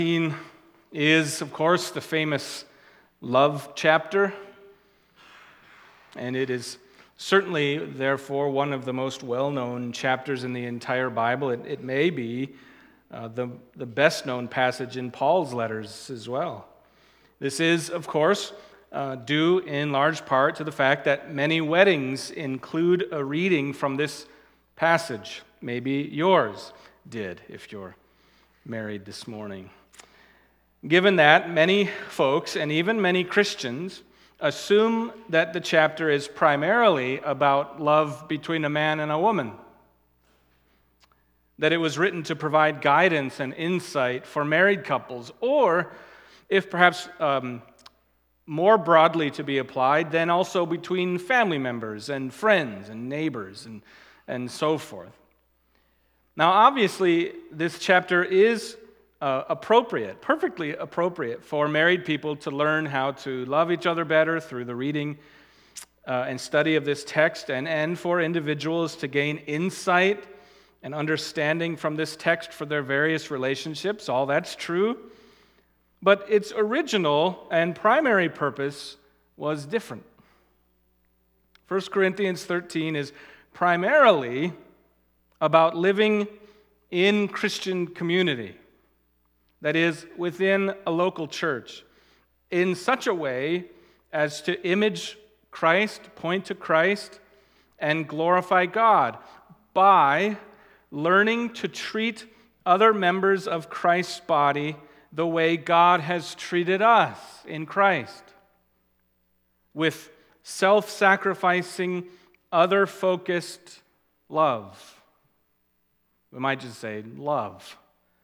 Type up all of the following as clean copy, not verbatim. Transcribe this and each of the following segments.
Is, of course, the famous love chapter, and it is certainly, therefore, one of the most well-known chapters in the entire Bible. It may be the best-known passage in Paul's letters as well. This is, of course, due in large part to the fact that many weddings include a reading from this passage. Maybe yours did, if you're married this morning. Given that, many folks, and even many Christians, assume that the chapter is primarily about love between a man and a woman, that it was written to provide guidance and insight for married couples, or, if perhaps more broadly to be applied, then also between family members and friends and neighbors and so forth. Now, obviously, this chapter is perfectly appropriate for married people to learn how to love each other better through the reading and study of this text, and for individuals to gain insight and understanding from this text for their various relationships. All that's true. But its original and primary purpose was different. 1 Corinthians 13 is primarily about living in Christian community. That is, within a local church, in such a way as to image Christ, point to Christ, and glorify God by learning to treat other members of Christ's body the way God has treated us in Christ, with self-sacrificing, other-focused love. We might just say love.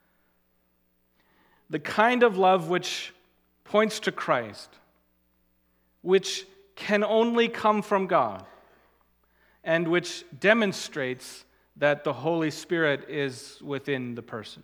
The kind of love which points to Christ, which can only come from God, and which demonstrates that the Holy Spirit is within the person.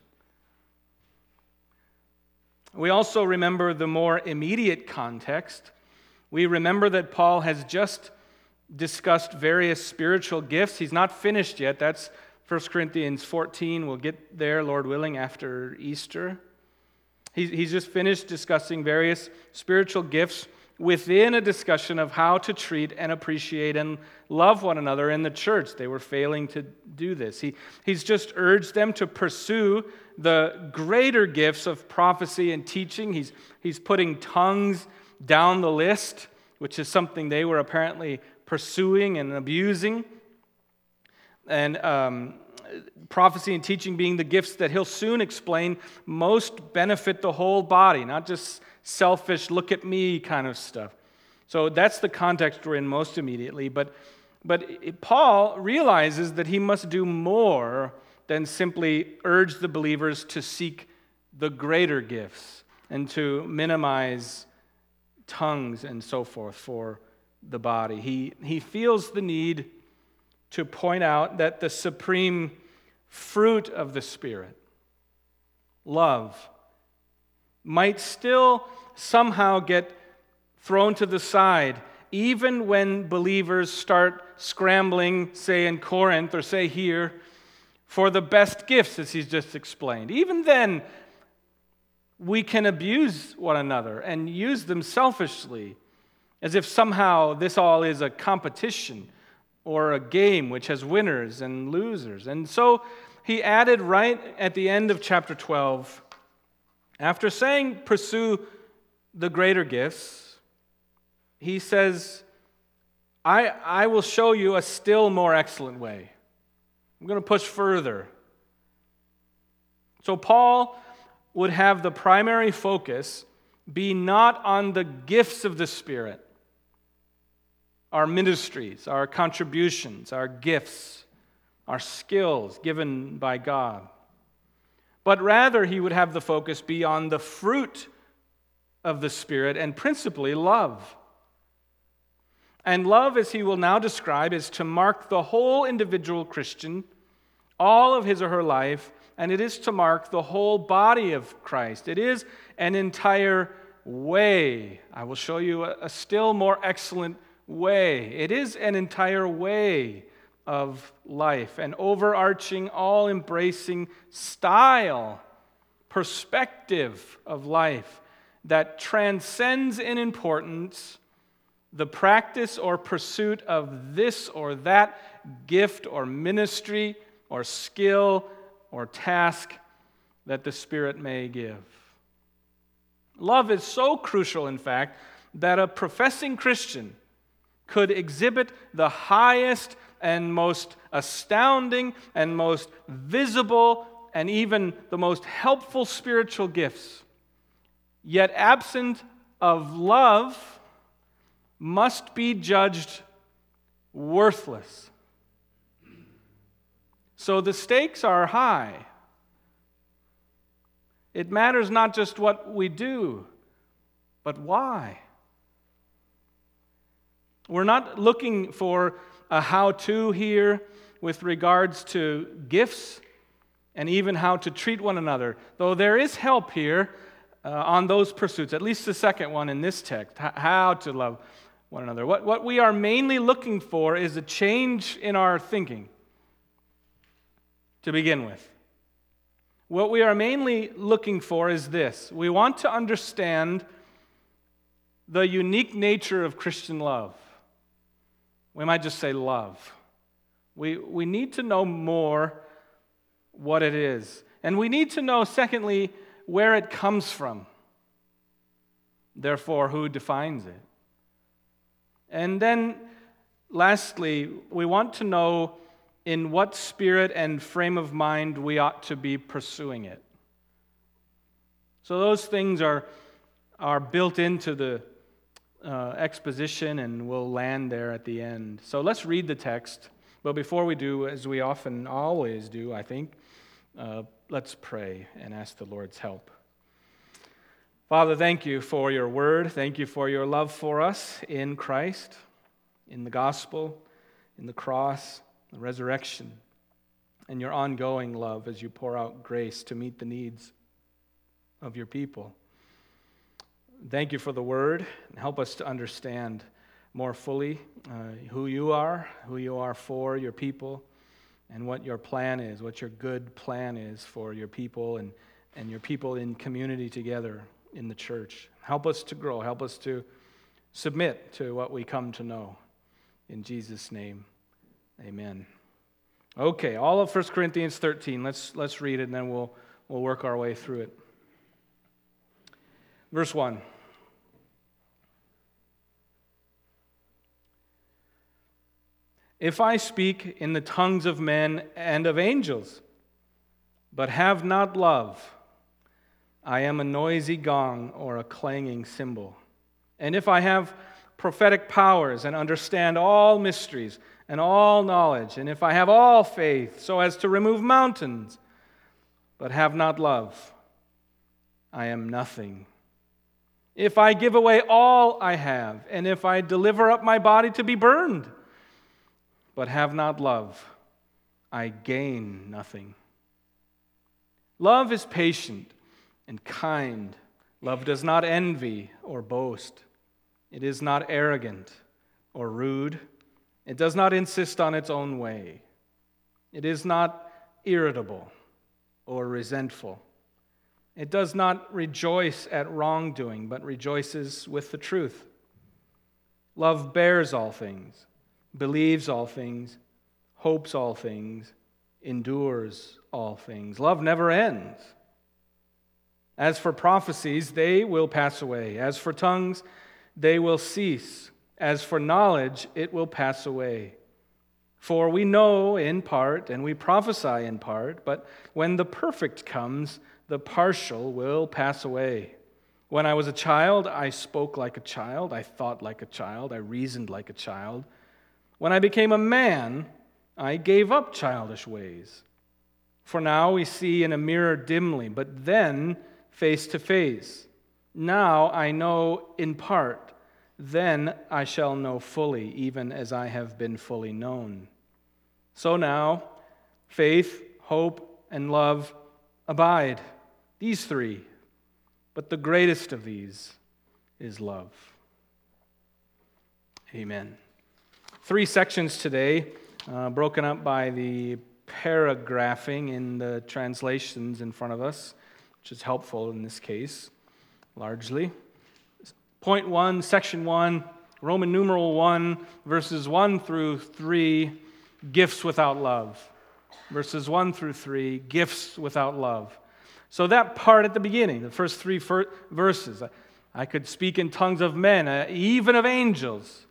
We also remember the more immediate context. We remember that Paul has just discussed various spiritual gifts. He's not finished yet. That's 1 Corinthians 14. We'll get there, Lord willing, after Easter. He's just finished discussing various spiritual gifts within a discussion of how to treat and appreciate and love one another in the church. They were failing to do this. He's just urged them to pursue the greater gifts of prophecy and teaching. He's putting tongues down the list, which is something they were apparently pursuing and abusing. And prophecy and teaching being the gifts that he'll soon explain most benefit the whole body, not just selfish, look at me kind of stuff. So that's the context we're in most immediately. But Paul realizes that he must do more than simply urge the believers to seek the greater gifts and to minimize tongues and so forth for the body. He feels the need to point out that the supreme fruit of the Spirit, love, might still somehow get thrown to the side, even when believers start scrambling, say in Corinth or say here, for the best gifts, as he's just explained. Even then, we can abuse one another and use them selfishly, as if somehow this all is a competition or a game which has winners and losers. And so he added right at the end of chapter 12, after saying pursue the greater gifts, he says, I will show you a still more excellent way. I'm going to push further. So Paul would have the primary focus be not on the gifts of the Spirit, our ministries, our contributions, our gifts, our skills given by God. But rather, he would have the focus be on the fruit of the Spirit, and principally love. And love, as he will now describe, is to mark the whole individual Christian, all of his or her life, and it is to mark the whole body of Christ. It is an entire way. I will show you a still more excellent way. It is an entire way of life, an overarching, all-embracing style, perspective of life that transcends in importance the practice or pursuit of this or that gift or ministry or skill or task that the Spirit may give. Love is so crucial, in fact, that a professing Christian could exhibit the highest and most astounding and most visible and even the most helpful spiritual gifts, yet absent of love, must be judged worthless. So the stakes are high. It matters not just what we do, but why. We're not looking for a how-to here with regards to gifts and even how to treat one another, though there is help here on those pursuits, at least the second one in this text, how to love one another. What we are mainly looking for is a change in our thinking, to begin with. What we are mainly looking for is this. We want to understand the unique nature of Christian love. We might just say love. We need to know more what it is. And we need to know, secondly, where it comes from. Therefore, who defines it? And then, lastly, we want to know in what spirit and frame of mind we ought to be pursuing it. So those things are built into the exposition, and we'll land there at the end. So let's read the text. But before we do, as we often always do, I think, let's pray and ask the Lord's help. Father, thank you for your word. Thank you for your love for us in Christ, in the gospel, in the cross, the resurrection, and your ongoing love as you pour out grace to meet the needs of your people. Thank you for the word, and help us to understand more fully who you are for your people, and what your plan is, what your good plan is for your people and your people in community together in the church. Help us to grow. Help us to submit to what we come to know. In Jesus' name, amen. Okay, all of 1 Corinthians 13. Let's read it, and then we'll work our way through it. Verse 1. If I speak in the tongues of men and of angels, but have not love, I am a noisy gong or a clanging cymbal. And if I have prophetic powers and understand all mysteries and all knowledge, and if I have all faith so as to remove mountains, but have not love, I am nothing. If I give away all I have, and if I deliver up my body to be burned, but have not love, I gain nothing. Love is patient and kind. Love does not envy or boast. It is not arrogant or rude. It does not insist on its own way. It is not irritable or resentful. It does not rejoice at wrongdoing, but rejoices with the truth. Love bears all things, believes all things, hopes all things, endures all things. Love never ends. As for prophecies, they will pass away. As for tongues, they will cease. As for knowledge, it will pass away. For we know in part, and we prophesy in part, but when the perfect comes, the partial will pass away. When I was a child, I spoke like a child, I thought like a child, I reasoned like a child. When I became a man, I gave up childish ways. For now we see in a mirror dimly, but then face to face. Now I know in part, then I shall know fully, even as I have been fully known. So now, faith, hope, and love abide, these three, but the greatest of these is love. Amen. 3 sections today, broken up by the paragraphing in the translations in front of us. which is helpful in this case, largely. Point 1, section 1, Roman numeral 1, verses 1 through 3, gifts without love. Verses 1 through 3, gifts without love. So that part at the beginning, the first three verses, I could speak in tongues of men, even of angels.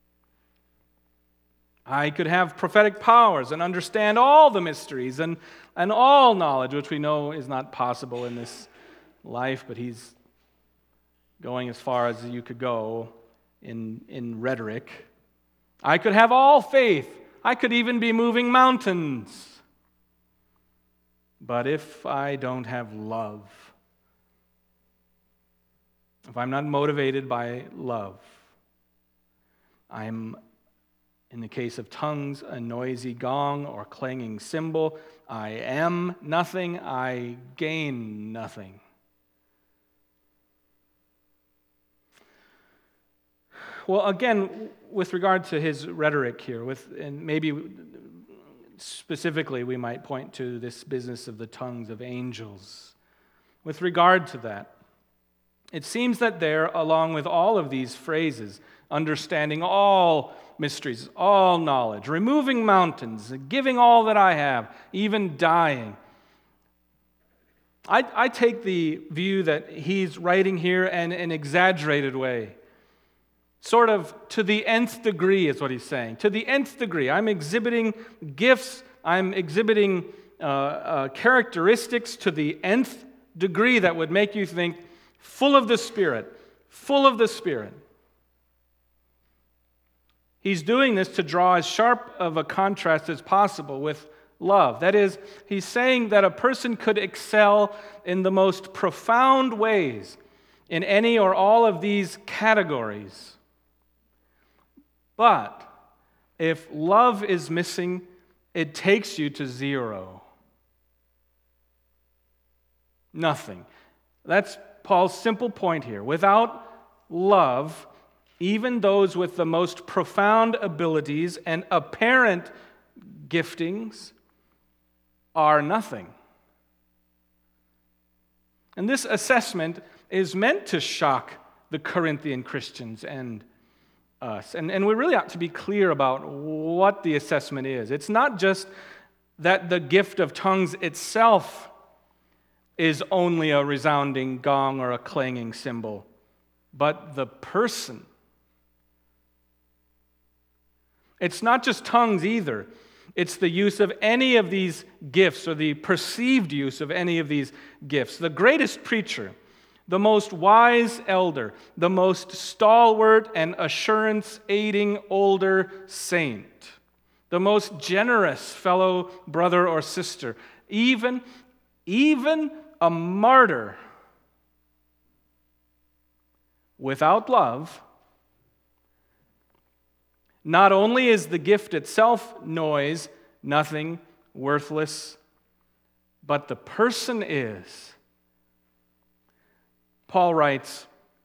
I could have prophetic powers and understand all the mysteries and all knowledge, which we know is not possible in this life, but he's going as far as you could go in rhetoric. I could have all faith. I could even be moving mountains. But if I don't have love, if I'm not motivated by love, I'm, in the case of tongues, a noisy gong or clanging cymbal. I am nothing, I gain nothing. Well, again, with regard to his rhetoric here, and maybe specifically we might point to this business of the tongues of angels. With regard to that, it seems that there, along with all of these phrases, understanding all mysteries, all knowledge, removing mountains, giving all that I have, even dying, I take the view that he's writing here in an exaggerated way. Sort of to the nth degree is what he's saying. To the nth degree. I'm exhibiting gifts. I'm exhibiting characteristics to the nth degree that would make you think, full of the Spirit. Full of the Spirit. He's doing this to draw as sharp of a contrast as possible with love. That is, he's saying that a person could excel in the most profound ways in any or all of these categories. But if love is missing, it takes you to zero. Nothing. That's Paul's simple point here. Without love, even those with the most profound abilities and apparent giftings are nothing. And this assessment is meant to shock the Corinthian Christians and us. And we really ought to be clear about what the assessment is. It's not just that the gift of tongues itself is only a resounding gong or a clanging cymbal, but the person. It's not just tongues either. It's the use of any of these gifts or the perceived use of any of these gifts. The greatest preacher, the most wise elder, the most stalwart and assurance-aiding older saint, the most generous fellow brother or sister, even a martyr, without love, not only is the gift itself noise, nothing, worthless, but the person is. Paul writes,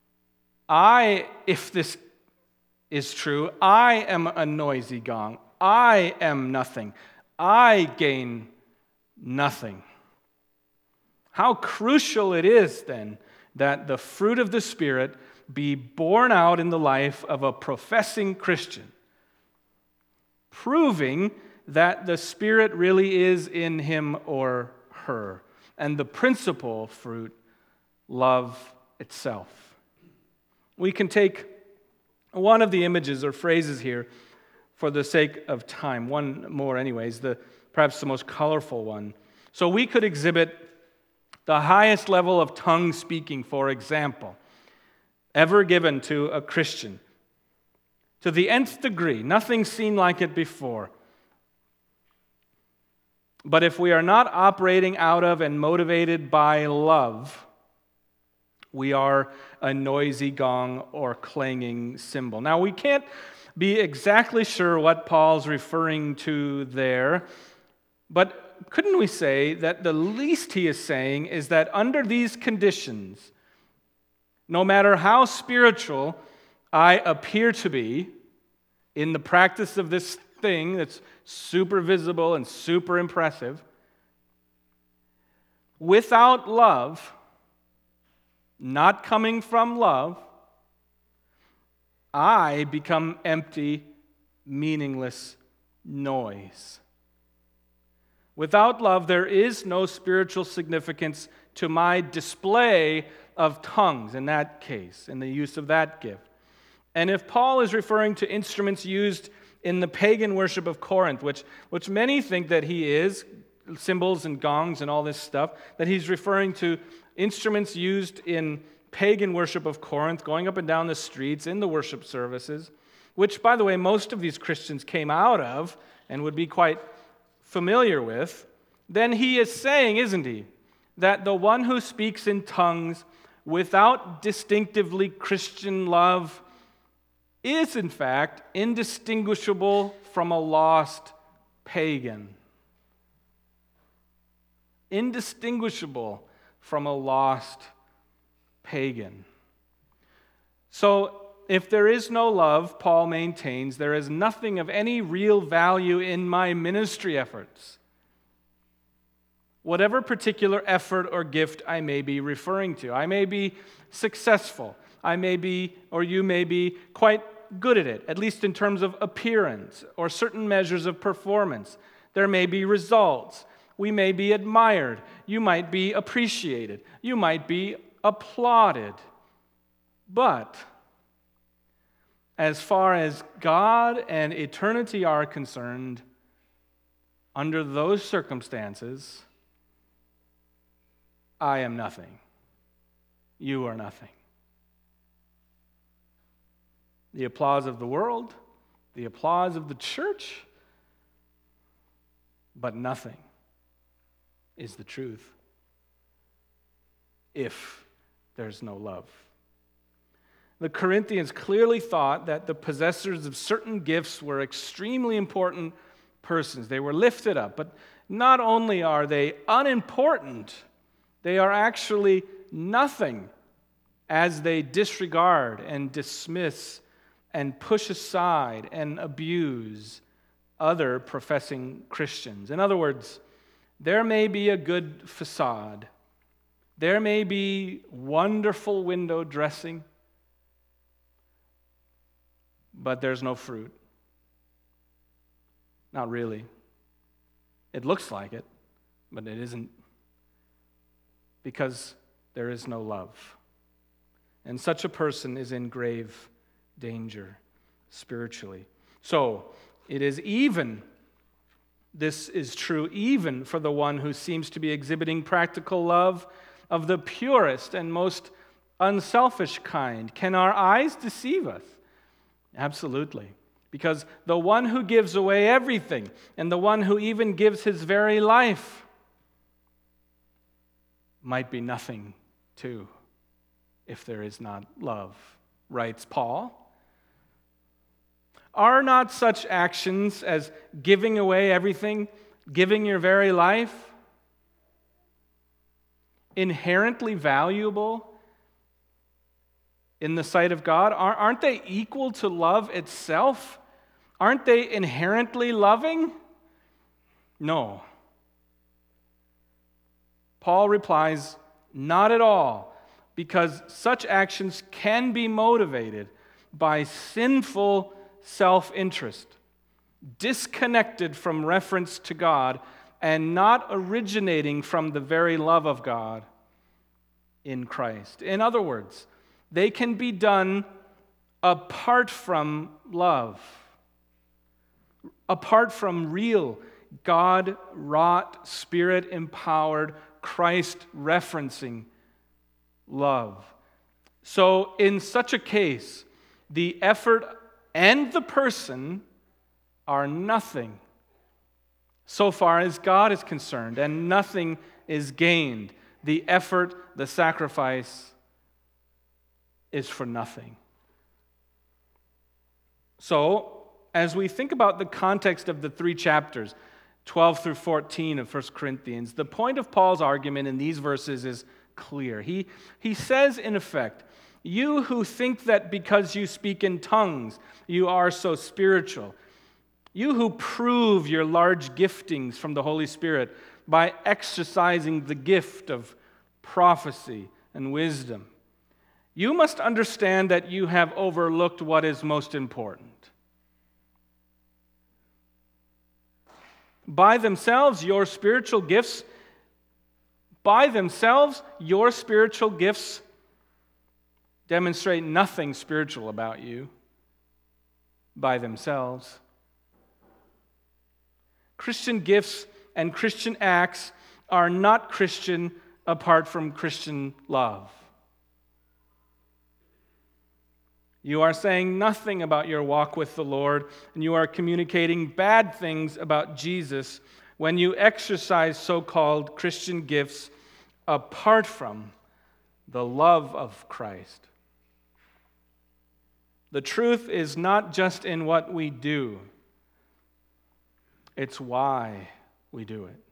if this is true, I am a noisy gong. I am nothing. I gain nothing. How crucial it is, then, that the fruit of the Spirit be borne out in the life of a professing Christian, proving that the Spirit really is in him or her, and the principal fruit, love itself. We can take one of the images or phrases here for the sake of time. One more anyways, perhaps the most colorful one. So we could exhibit the highest level of tongue speaking, for example, ever given to a Christian. To the nth degree, nothing seen like it before. But if we are not operating out of and motivated by love, we are a noisy gong or clanging cymbal. Now, we can't be exactly sure what Paul's referring to there, but couldn't we say that the least he is saying is that under these conditions, no matter how spiritual I appear to be in the practice of this thing that's super visible and super impressive, without love, not coming from love, I become empty, meaningless noise. Without love, there is no spiritual significance to my display of tongues in that case, in the use of that gift. And if Paul is referring to instruments used in the pagan worship of Corinth, which many think that he is, cymbals and gongs and all this stuff, that he's referring to instruments used in pagan worship of Corinth, going up and down the streets in the worship services, which, by the way, most of these Christians came out of and would be quite familiar with, then he is saying, isn't he, that the one who speaks in tongues without distinctively Christian love is, in fact, indistinguishable from a lost pagan. Indistinguishable from a lost pagan. So, if there is no love, Paul maintains, there is nothing of any real value in my ministry efforts. Whatever particular effort or gift I may be referring to. I may be successful. I may be, or you may be, quite good at it, at least in terms of appearance or certain measures of performance. There may be results. We may be admired. You might be appreciated. You might be applauded. But as far as God and eternity are concerned, under those circumstances, I am nothing. You are nothing. The applause of the world, the applause of the church, but nothing is the truth if there's no love. The Corinthians clearly thought that the possessors of certain gifts were extremely important persons. They were lifted up, but not only are they unimportant, they are actually nothing as they disregard and dismiss and push aside and abuse other professing Christians. In other words, there may be a good facade. There may be wonderful window dressing, but there's no fruit. Not really. It looks like it, but it isn't, because there is no love. And such a person is in grave danger spiritually. So, this is true even for the one who seems to be exhibiting practical love of the purest and most unselfish kind. Can our eyes deceive us? Absolutely. Because the one who gives away everything, and the one who even gives his very life, might be nothing too, if there is not love, writes Paul. Are not such actions as giving away everything, giving your very life, inherently valuable in the sight of God? Aren't they equal to love itself? Aren't they inherently loving? No. Paul replies, not at all, because such actions can be motivated by sinful self-interest, disconnected from reference to God, and not originating from the very love of God in Christ. In other words, they can be done apart from love, apart from real God-wrought, Spirit-empowered, Christ-referencing love. So in such a case, the effort and the person are nothing so far as God is concerned, and nothing is gained. The effort, the sacrifice is for nothing. So, as we think about the context of the 3 chapters, 12 through 14 of 1 Corinthians, the point of Paul's argument in these verses is clear. He says, in effect, you who think that because you speak in tongues, you are so spiritual, you who prove your large giftings from the Holy Spirit by exercising the gift of prophecy and wisdom, you must understand that you have overlooked what is most important. By themselves, your spiritual gifts demonstrate nothing spiritual about you by themselves. Christian gifts and Christian acts are not Christian apart from Christian love. You are saying nothing about your walk with the Lord, and you are communicating bad things about Jesus when you exercise so-called Christian gifts apart from the love of Christ. The truth is not just in what we do, it's why we do it.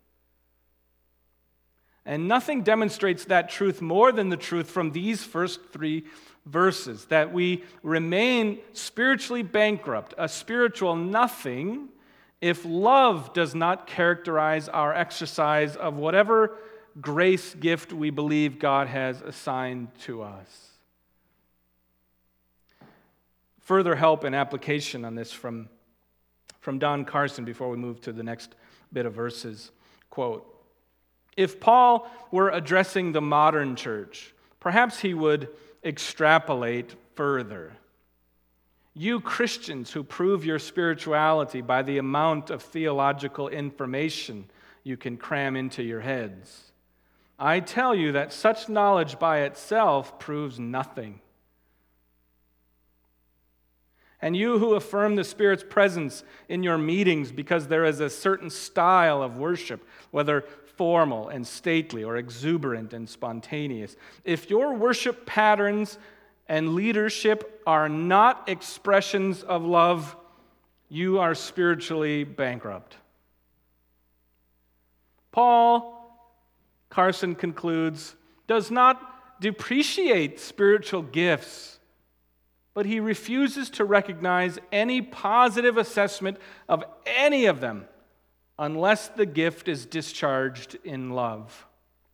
And nothing demonstrates that truth more than the truth from these first 3 verses, that we remain spiritually bankrupt, a spiritual nothing, if love does not characterize our exercise of whatever grace gift we believe God has assigned to us. Further help and application on this from Don Carson before we move to the next bit of verses. Quote, if Paul were addressing the modern church, perhaps he would extrapolate further. You Christians who prove your spirituality by the amount of theological information you can cram into your heads, I tell you that such knowledge by itself proves nothing. And you who affirm the Spirit's presence in your meetings because there is a certain style of worship, whether formal and stately or exuberant and spontaneous, if your worship patterns and leadership are not expressions of love, you are spiritually bankrupt. Paul, Carson concludes, does not depreciate spiritual gifts, but he refuses to recognize any positive assessment of any of them unless the gift is discharged in love.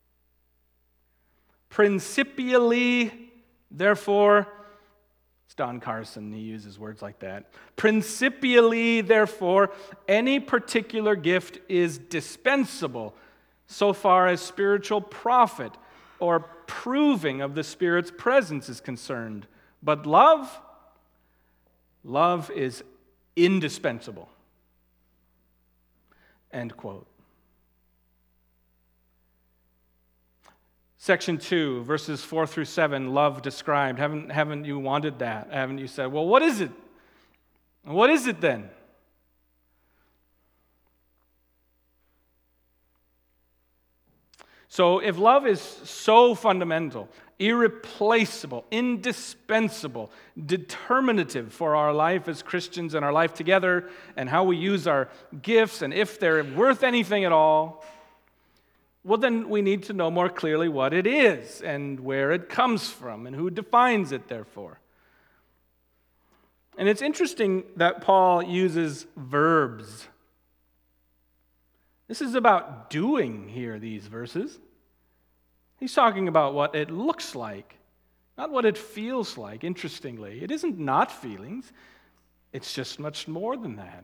Principially, therefore, it's Don Carson, he uses words like that. Principially, therefore, any particular gift is dispensable so far as spiritual profit or proving of the Spirit's presence is concerned. But love is indispensable. End quote. Section 2, verses 4 through 7, love described. Haven't you wanted that? Haven't you said, well, what is it? What is it then? So if love is so fundamental, irreplaceable, indispensable, determinative for our life as Christians and our life together and how we use our gifts and if they're worth anything at all, well, then we need to know more clearly what it is and where it comes from and who defines it, therefore. And it's interesting that Paul uses verbs. This is about doing here, these verses. He's talking about what it looks like, not what it feels like, interestingly. It isn't not feelings. It's just much more than that.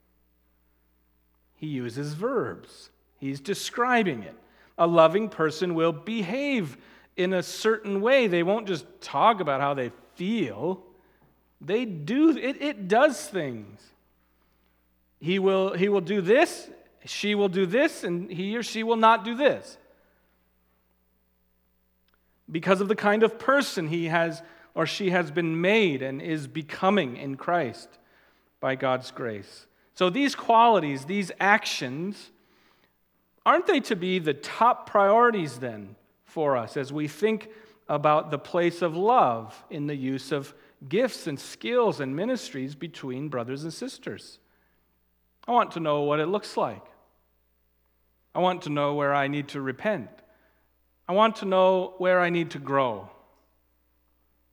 He uses verbs. He's describing it. A loving person will behave in a certain way. They won't just talk about how they feel. They do. It does things. He will do this. She will do this, and he or she will not do this. Because of the kind of person he has or she has been made and is becoming in Christ by God's grace. So these qualities, these actions, aren't they to be the top priorities then for us as we think about the place of love in the use of gifts and skills and ministries between brothers and sisters? I want to know what it looks like. I want to know where I need to repent. I want to know where I need to grow,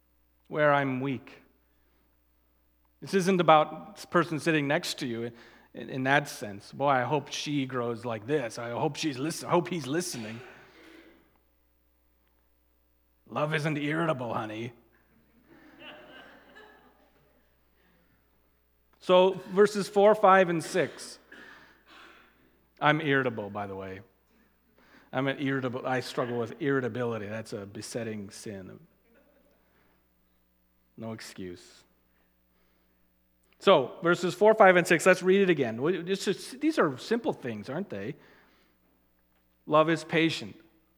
where I'm weak. This isn't about this person sitting next to you. in that sense. Boy, I hope she grows like this. I hope he's listening. Love isn't irritable, honey. So verses 4, 5, and 6. I'm irritable, by the way. I struggle with irritability. That's a besetting sin. No excuse. So, verses 4, 5, and 6, let's read it again. These are simple things, aren't they? Love is patient.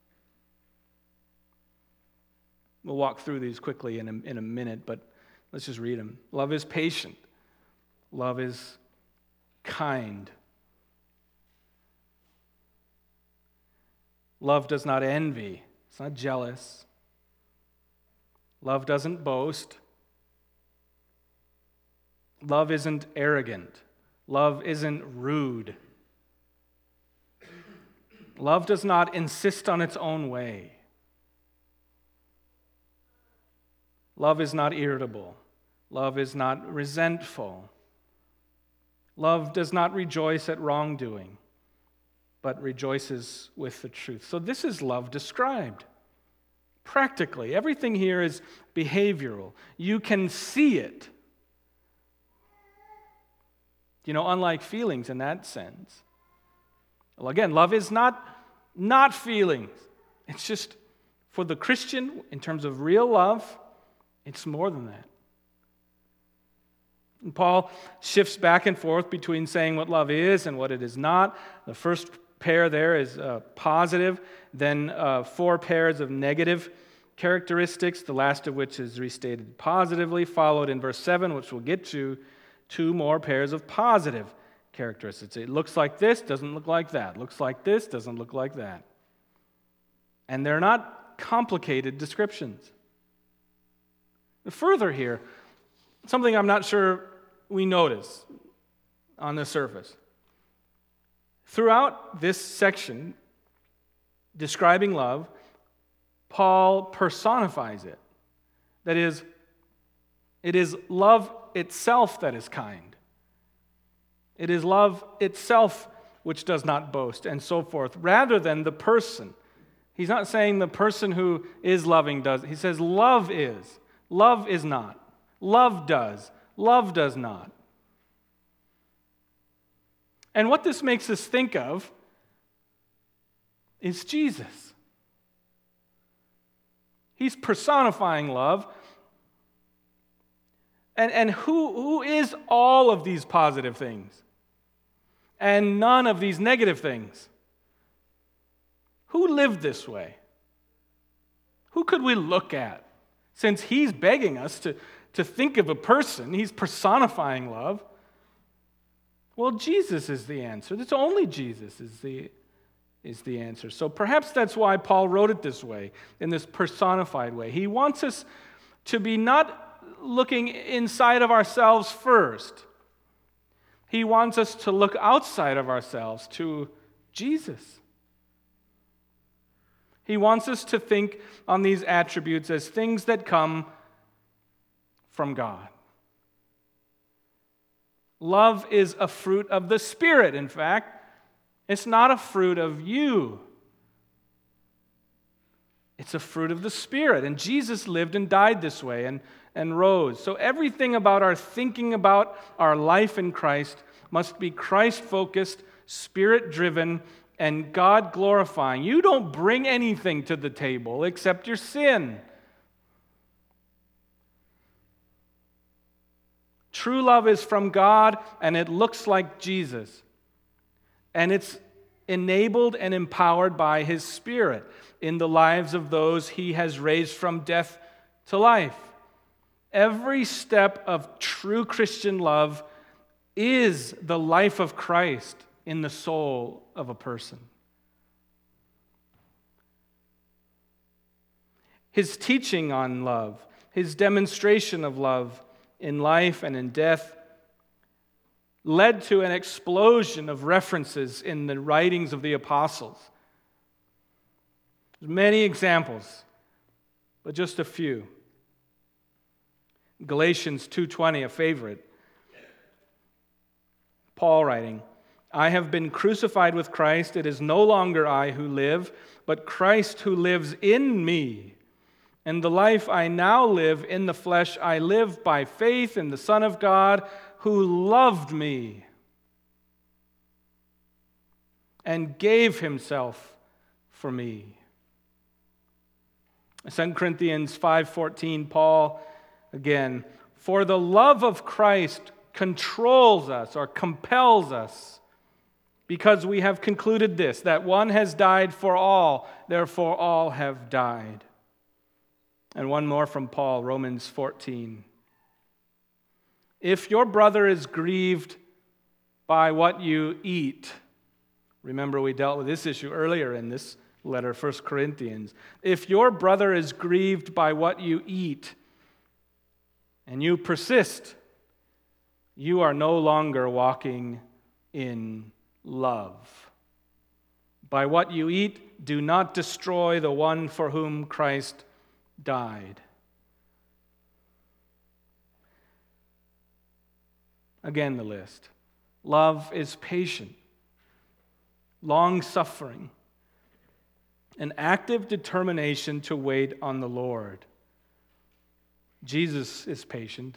We'll walk through these quickly in a minute, but let's just read them. Love is patient. Love is kind. Love does not envy. It's not jealous. Love doesn't boast. Love isn't arrogant. Love isn't rude. Love does not insist on its own way. Love is not irritable. Love is not resentful. Love does not rejoice at wrongdoing, but rejoices with the truth. So this is love described. Practically, everything here is behavioral. You can see it. Unlike feelings in that sense. Well, again, love is not feelings. It's just, for the Christian, in terms of real love, it's more than that. And Paul shifts back and forth between saying what love is and what it is not. The first pair there is positive, then 4 pairs of negative characteristics, the last of which is restated positively, followed in verse 7, which we'll get to, 2 more pairs of positive characteristics. It looks like this, doesn't look like that. Looks like this, doesn't look like that. And they're not complicated descriptions. Further here, something I'm not sure we notice on the surface. Throughout this section describing love, Paul personifies it. That is, it is love itself that is kind. It is love itself which does not boast, and so forth, rather than the person. He's not saying the person who is loving does. He says love is. Love is not. Love does. Love does not. And what this makes us think of is Jesus. He's personifying love. And who is all of these positive things? And none of these negative things? Who lived this way? Who could we look at? Since he's begging us to think of a person, he's personifying love. Well, Jesus is the answer. It's only Jesus is the answer. So perhaps that's why Paul wrote it this way, in this personified way. He wants us to be not looking inside of ourselves first. He wants us to look outside of ourselves to Jesus. He wants us to think on these attributes as things that come from God. Love is a fruit of the Spirit, in fact. It's not a fruit of you. It's a fruit of the Spirit. And Jesus lived and died this way and rose. So everything about our thinking about our life in Christ must be Christ-focused, Spirit-driven, and God-glorifying. You don't bring anything to the table except your sin. True love is from God, and it looks like Jesus. And it's enabled and empowered by His Spirit in the lives of those He has raised from death to life. Every step of true Christian love is the life of Christ in the soul of a person. His teaching on love, His demonstration of love in life and in death, led to an explosion of references in the writings of the apostles. There's many examples, but just a few. Galatians 2:20, a favorite. Paul writing, I have been crucified with Christ. It is no longer I who live, but Christ who lives in me. And the life I now live in the flesh, I live by faith in the Son of God who loved me and gave himself for me. 2 Corinthians 5:14, Paul, again, for the love of Christ controls us or compels us, because we have concluded this, that one has died for all, therefore all have died. And one more from Paul, Romans 14. If your brother is grieved by what you eat, remember we dealt with this issue earlier in this letter, 1 Corinthians. If your brother is grieved by what you eat, and you persist, you are no longer walking in love. By what you eat, do not destroy the one for whom Christ died. Again, the list. Love is patient, long-suffering, an active determination to wait on the Lord. Jesus is patient.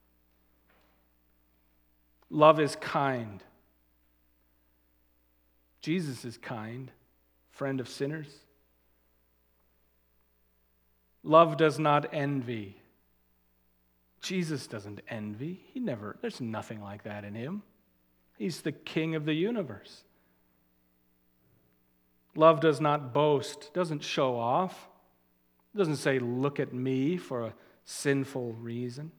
Love is kind. Jesus is kind, friend of sinners. Love does not envy. Jesus doesn't envy. There's nothing like that in him. He's the King of the universe. Love does not boast, doesn't show off, doesn't say, look at me for a sinful reason.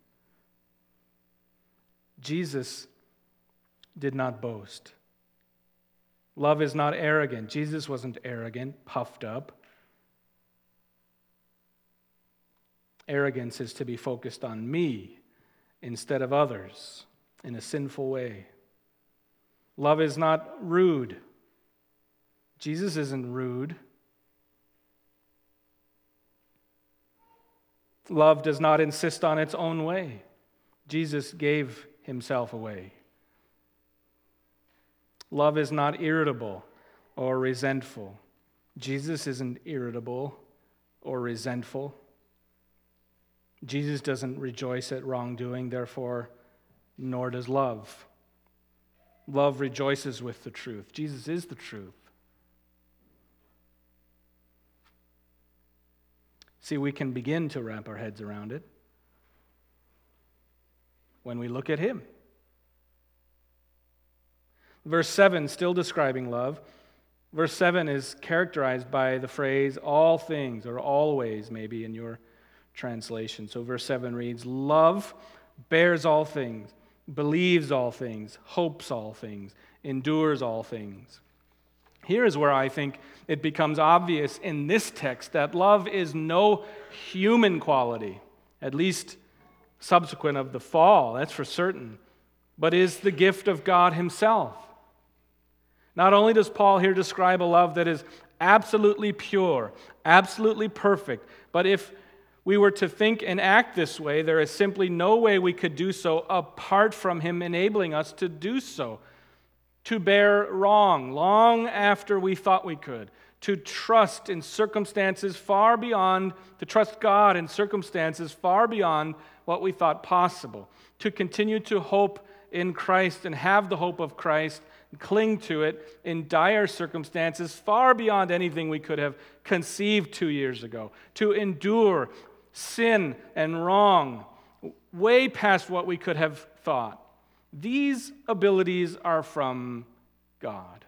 Jesus did not boast. Love is not arrogant. Jesus wasn't arrogant, puffed up. Arrogance is to be focused on me instead of others in a sinful way. Love is not rude. Jesus isn't rude. Love does not insist on its own way. Jesus gave himself away. Love is not irritable or resentful. Jesus isn't irritable or resentful. Jesus doesn't rejoice at wrongdoing, therefore, nor does love. Love rejoices with the truth. Jesus is the truth. See, we can begin to wrap our heads around it when we look at him. Verse 7, still describing love. Verse 7 is characterized by the phrase all things, or always, maybe in your translation. So verse 7 reads, love bears all things, believes all things, hopes all things, endures all things. Here is where I think it becomes obvious in this text that love is no human quality, at least subsequent of the fall, that's for certain, but is the gift of God himself. Not only does Paul here describe a love that is absolutely pure, absolutely perfect, but if we were to think and act this way, there is simply no way we could do so apart from him enabling us to do so. To bear wrong long after we thought we could. To trust in circumstances far beyond, to trust God in circumstances far beyond what we thought possible. To continue to hope in Christ and have the hope of Christ, and cling to it in dire circumstances far beyond anything we could have conceived 2 years ago. To endure sin and wrong way past what we could have thought. These abilities are from God.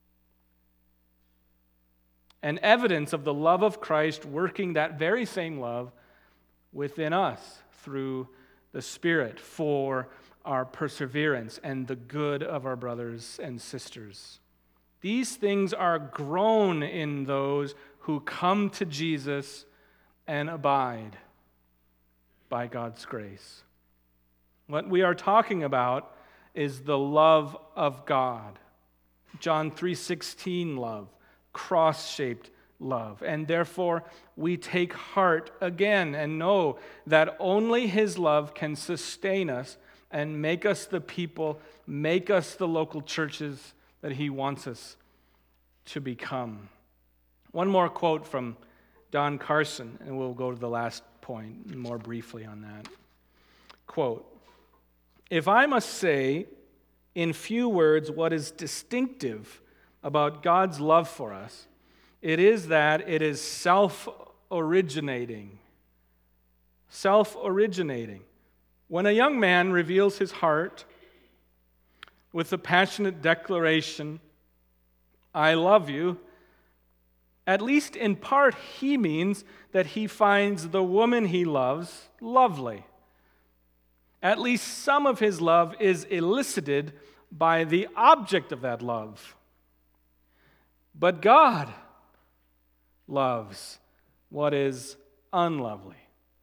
And evidence of the love of Christ working that very same love within us through the Spirit for our perseverance and the good of our brothers and sisters. These things are grown in those who come to Jesus and abide by God's grace. What we are talking about is the love of God. John 3:16 love, cross-shaped love. And therefore, we take heart again and know that only his love can sustain us and make us the people, make us the local churches that he wants us to become. One more quote from Don Carson, and we'll go to the last point more briefly on that. Quote, "If I must say in few words what is distinctive about God's love for us, it is that it is self-originating. Self-originating. When a young man reveals his heart with the passionate declaration, 'I love you,' at least in part he means that he finds the woman he loves lovely. At least some of his love is elicited by the object of that love. But God loves what is unlovely.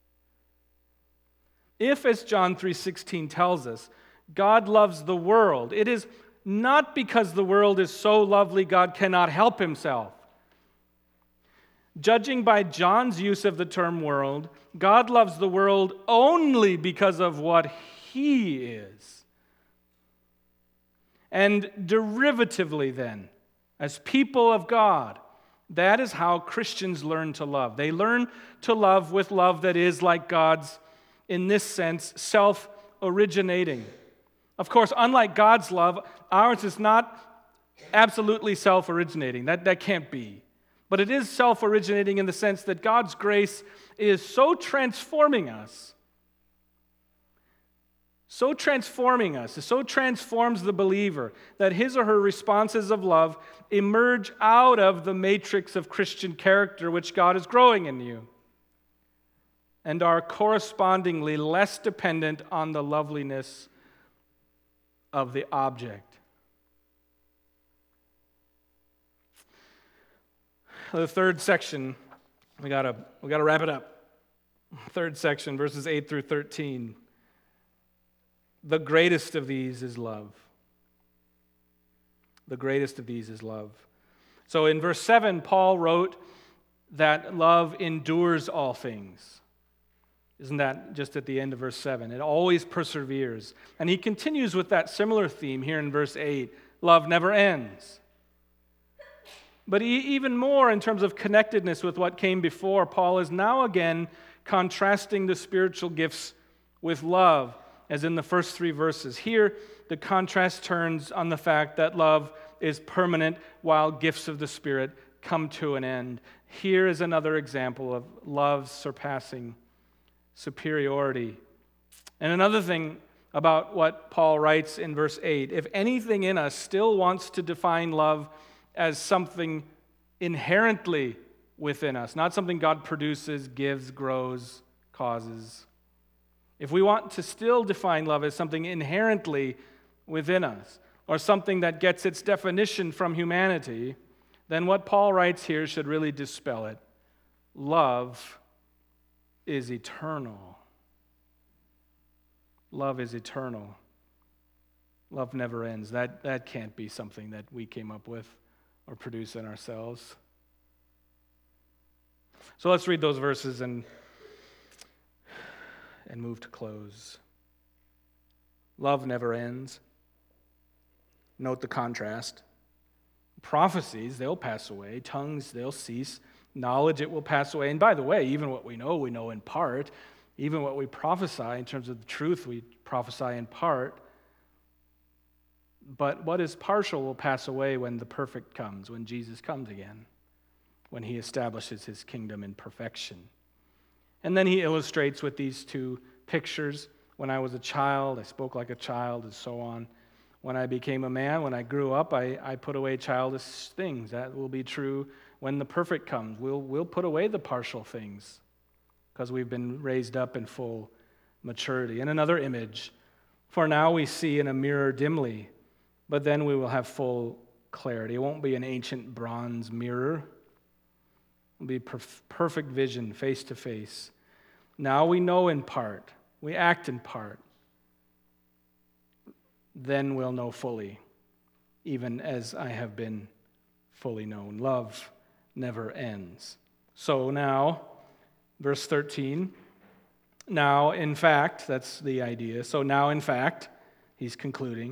If, as John 3:16 tells us, God loves the world, it is not because the world is so lovely God cannot help himself. Judging by John's use of the term world, God loves the world only because of what he is. And derivatively then, as people of God, that is how Christians learn to love. They learn to love with love that is like God's, in this sense, self-originating. Of course, unlike God's love, ours is not absolutely self-originating. That can't be. But it is self-originating in the sense that God's grace is so transforming us, so transforms the believer that his or her responses of love emerge out of the matrix of Christian character which God is growing in you, and are correspondingly less dependent on the loveliness of the object. The third section, we gotta wrap it up. Third section, verses 8 through 13. The greatest of these is love. The greatest of these is love. So in verse 7, Paul wrote that love endures all things. Isn't that just at the end of verse 7? It always perseveres. And he continues with that similar theme here in verse 8. Love never ends. But even more in terms of connectedness with what came before, Paul is now again contrasting the spiritual gifts with love, as in the first 3 verses. Here, the contrast turns on the fact that love is permanent while gifts of the Spirit come to an end. Here is another example of love's surpassing superiority. And another thing about what Paul writes in verse 8, if anything in us still wants to define love as something inherently within us, not something God produces, gives, grows, causes. If we want to still define love as something inherently within us, or something that gets its definition from humanity, then what Paul writes here should really dispel it. Love is eternal. Love is eternal. Love never ends. That can't be something that we came up with or produce in ourselves. So let's read those verses and move to close. Love never ends. Note the contrast. Prophecies, they'll pass away. Tongues, they'll cease. Knowledge, it will pass away. And by the way, even what we know in part. Even what we prophesy in terms of the truth, we prophesy in part. But what is partial will pass away when the perfect comes, when Jesus comes again, when he establishes his kingdom in perfection. And then he illustrates with these 2 pictures. When I was a child, I spoke like a child, and so on. When I became a man, when I grew up, I put away childish things. That will be true when the perfect comes. We'll put away the partial things because we've been raised up in full maturity. And another image, for now we see in a mirror dimly, but then we will have full clarity. It won't be an ancient bronze mirror. It will be perfect vision, face to face. Now we know in part. We act in part. Then we'll know fully, even as I have been fully known. Love never ends. So now, verse 13, Now, in fact, that's the idea. So now, in fact, he's concluding,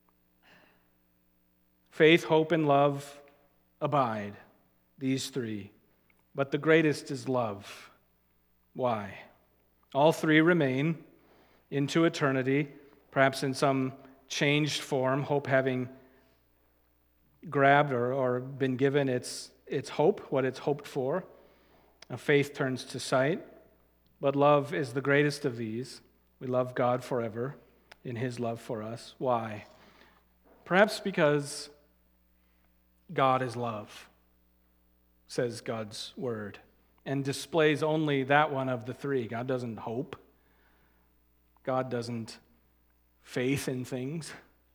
faith, hope, and love abide, these three. But the greatest is love. Why? All three remain into eternity, perhaps in some changed form, hope having grabbed or been given its hope, what it's hoped for. Faith turns to sight, but love is the greatest of these. We love God forever in his love for us. Why? Perhaps because God is love, says God's word, and displays only that one of the three. God doesn't hope. God doesn't faith in things,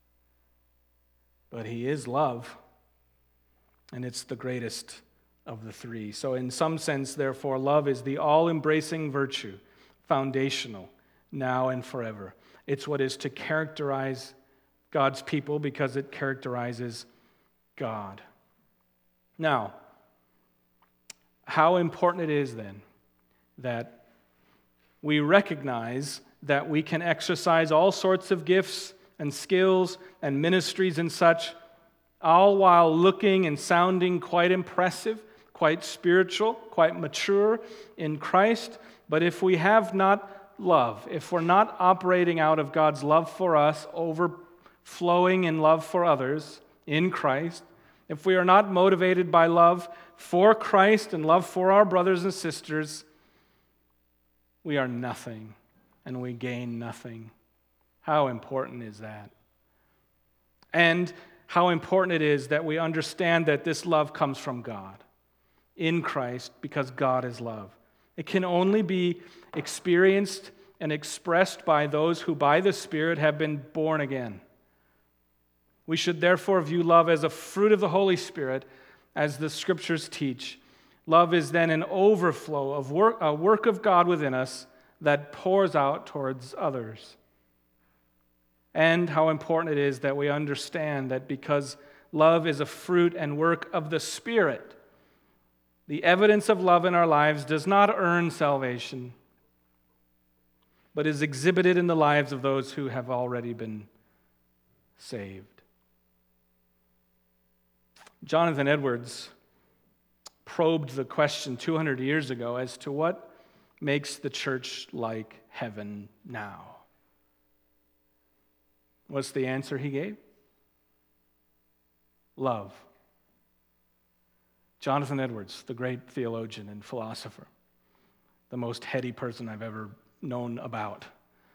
but he is love, and it's the greatest of the three. So in some sense, therefore, love is the all-embracing virtue, foundational, now and forever. It's what is to characterize God's people because it characterizes God. Now, how important it is then that we recognize that we can exercise all sorts of gifts and skills and ministries and such, all while looking and sounding quite impressive, quite spiritual, quite mature in Christ. But if we have not love, if we're not operating out of God's love for us, overflowing in love for others in Christ, if we are not motivated by love for Christ and love for our brothers and sisters, we are nothing and we gain nothing. How important is that? And how important it is that we understand that this love comes from God in Christ because God is love. It can only be experienced and expressed by those who by the Spirit have been born again. We should therefore view love as a fruit of the Holy Spirit, as the Scriptures teach. Love is then an overflow of a work of God within us that pours out towards others. And how important it is that we understand that because love is a fruit and work of the Spirit, the evidence of love in our lives does not earn salvation, but is exhibited in the lives of those who have already been saved. Jonathan Edwards probed the question 200 years ago as to what makes the church like heaven now. What's the answer he gave? Love. Jonathan Edwards, the great theologian and philosopher, the most heady person I've ever known about.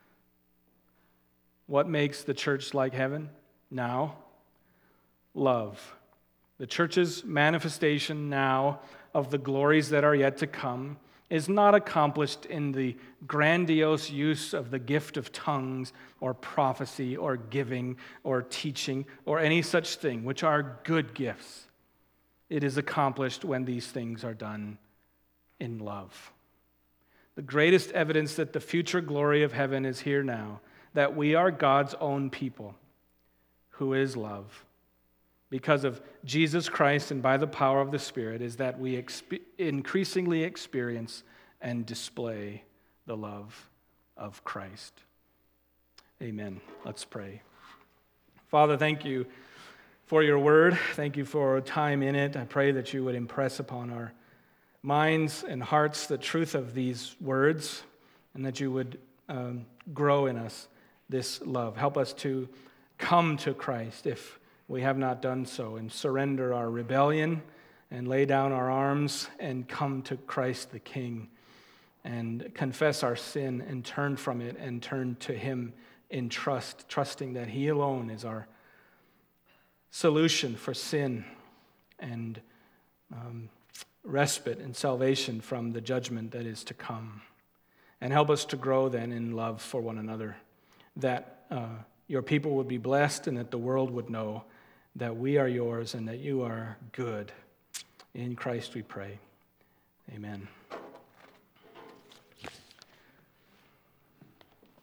What makes the church like heaven now? Love. The church's manifestation now of the glories that are yet to come is not accomplished in the grandiose use of the gift of tongues or prophecy or giving or teaching or any such thing, which are good gifts. It is accomplished when these things are done in love. The greatest evidence that the future glory of heaven is here now, that we are God's own people, who is love, because of Jesus Christ and by the power of the Spirit, is that we increasingly experience and display the love of Christ. Amen. Let's pray. Father, thank you for your word. Thank you for time in it. I pray that you would impress upon our minds and hearts the truth of these words, and that you would grow in us this love. Help us to come to Christ if we have not done so, and surrender our rebellion and lay down our arms and come to Christ the King and confess our sin and turn from it and turn to him in trust, trusting that he alone is our solution for sin and respite and salvation from the judgment that is to come. And help us to grow then in love for one another, that your people would be blessed and that the world would know that we are yours and that you are good. In Christ we pray. Amen.